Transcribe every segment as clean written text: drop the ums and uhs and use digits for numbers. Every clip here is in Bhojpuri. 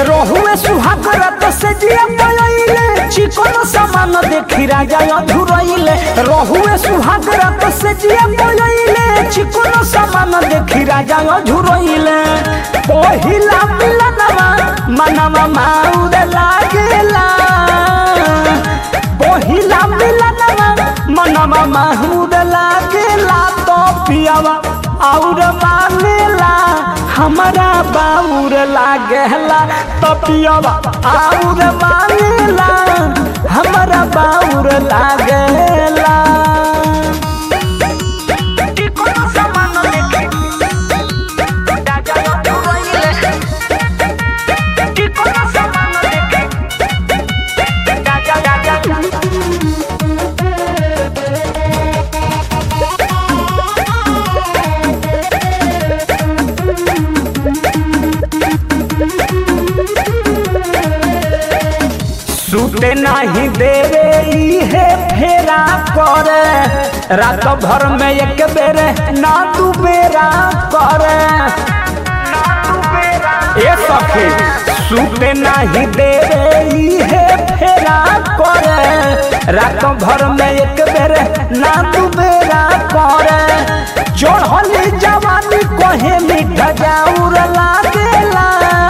रहुए सुहाग रात से जिया पलैले चिकन सामान देखी राजा अधुरैले रहुए सुहाग रात से जिया पलैले चिकन सामान देखी राजा अधुरैले पहिला मिलनवा मनवा माउर लागेला पहिला मिलनवा मनवा माउर लागेला तो पियावा और मांगेला हमारा बाउर लागेला तो पियावा और मांगेला हमारा बाउर लागेला सूते नहीं देवे इहे फेरा करे रात भर में एक बेर ना तू बेरा करे ए सखी सूते नहीं देवे इहे फेरा करे रात भर में एक बेर ना तू बेरा करे चढ़ली जवानी कहे मीठा जाऊर लागेला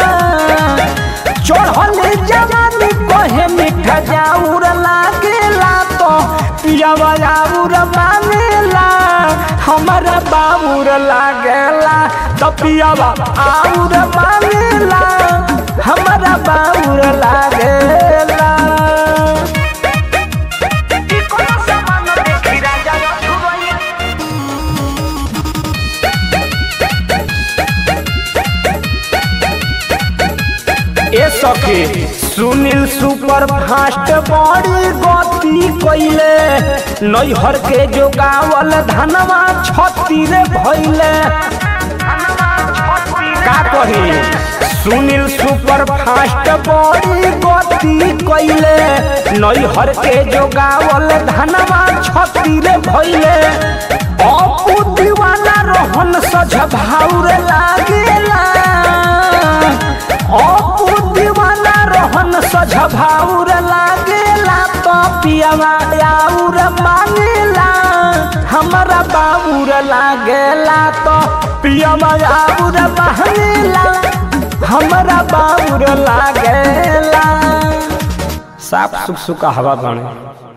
चढ़ली जवानी कहे मीठा जाऊर लागेला तो पियावा जाऊर मांगेला हमारा बाबूर लागेला तो पियावा आऊर मांगेला हमारा बाबूर लागेला ए सखी सुनील सुपर फास्ट बड़ी गति कैले नैहर के जोगावल धनवा छती रे भैले का कही सुनील सुपर फास्ट बड़ी गति कैले नैहर के जोगावल धनवा छती रे भैले अपू दीवाना रोहन सज भाउर लागेला अपू दीवाना रोहन सज भाउर लागेला तो पियावा आउर मांगेला हमारा बाबूर लागेला तो पियावा आउर मांगेला हमारा बाबूर लागेला साफ सुख सुख हवा बने।